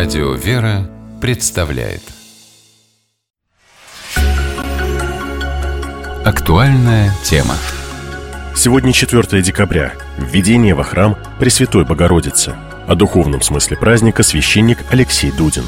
Радио «Вера» представляет актуальная тема. Сегодня 4 декабря. Введение во храм Пресвятой Богородицы. О духовном смысле праздника священник Алексей Дудин.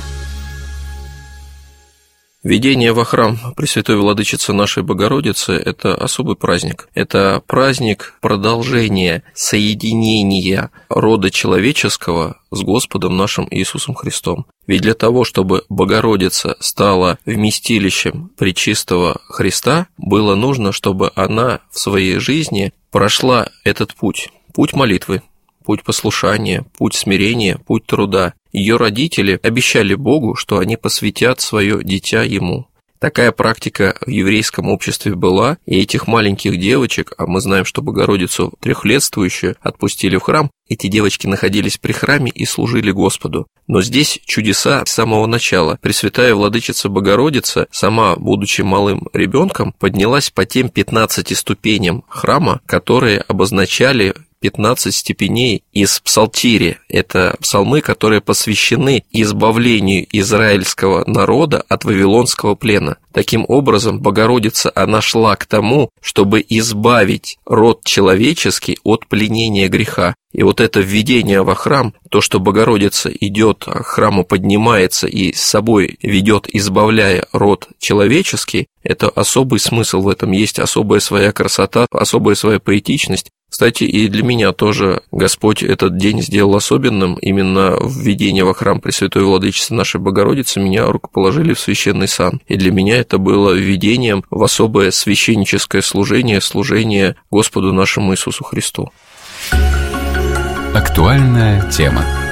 Введение во храм Пресвятой Владычицы нашей Богородицы – это особый праздник. Это праздник продолжения соединения рода человеческого с Господом нашим Иисусом Христом. Ведь для того, чтобы Богородица стала вместилищем пречистого Христа, было нужно, чтобы она в своей жизни прошла этот путь молитвы, путь послушания, путь смирения, путь труда. Ее родители обещали Богу, что они посвятят свое дитя Ему. Такая практика в еврейском обществе была, и этих маленьких девочек, а мы знаем, что Богородицу трехлетствующую отпустили в храм, эти девочки находились при храме и служили Господу. Но здесь чудеса с самого начала. Пресвятая Владычица Богородица, сама, будучи малым ребенком, поднялась по тем 15 ступеням храма, которые обозначали 15 степеней из псалтири. Это псалмы, которые посвящены избавлению израильского народа от вавилонского плена. Таким образом, Богородица, она шла к тому, чтобы избавить род человеческий от пленения греха. И вот это введение во храм, то, что Богородица идет к храму, поднимается и с собой ведет, избавляя род человеческий, это особый смысл в этом, есть особая своя красота, особая своя поэтичность. Кстати, и для меня тоже Господь этот день сделал особенным. Именно введение во храм Пресвятой Владычицы нашей Богородицы меня рукоположили в священный сан. И для меня это было введением в особое священническое служение Господу нашему Иисусу Христу. Актуальная тема.